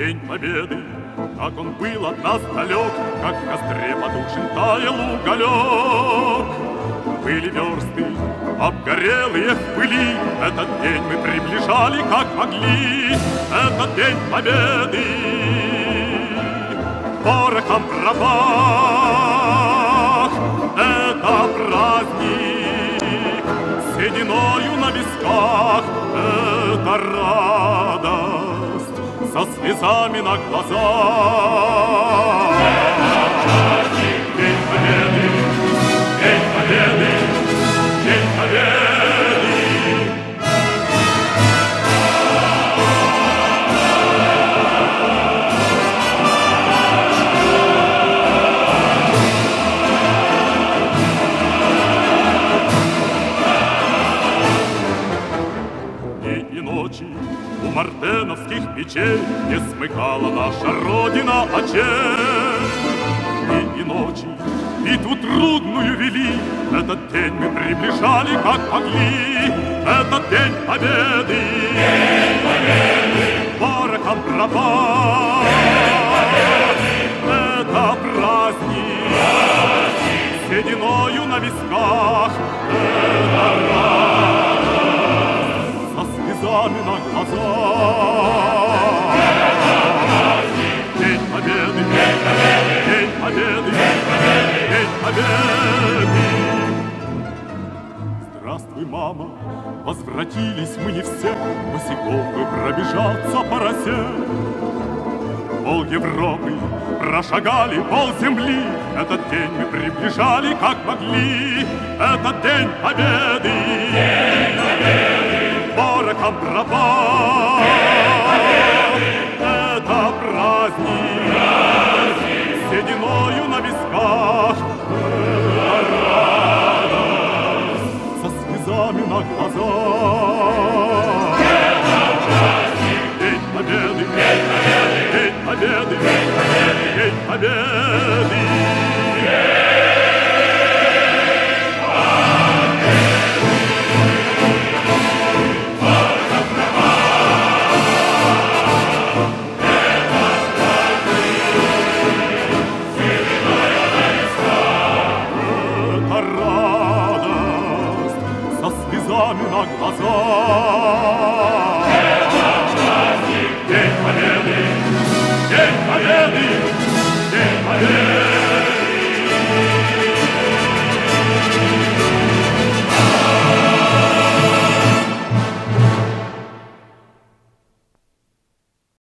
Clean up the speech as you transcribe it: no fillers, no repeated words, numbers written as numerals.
День Победы, как он был от нас далек, как в костре потухшим таял уголек. Были версты, обгорелые в пыли, этот день мы приближали, как могли. Этот День Победы порохом пропах. Это праздник с сединою на висках. Это радость со слезами на глазах. День Победы, День Победы, День Победы. Дни и ночи у мартеновских печей не смыкала наша Родина очей. Дни и ночи битву трудную вели, этот день мы приближали, как могли. Этот День Победы, День Победы, порохом пропах. Это праздник, с сединою на висках. Это радость со слезами на глазах. День Победы, День Победы, День Победы, День Победы, День Победы. Здравствуй, мама, возвратились мы не все, босиком мы пробежаться по росе. Пол Европы прошагали, пол земли, этот день мы приближали, как могли. Этот День Победы, День Победы, порохом пропах.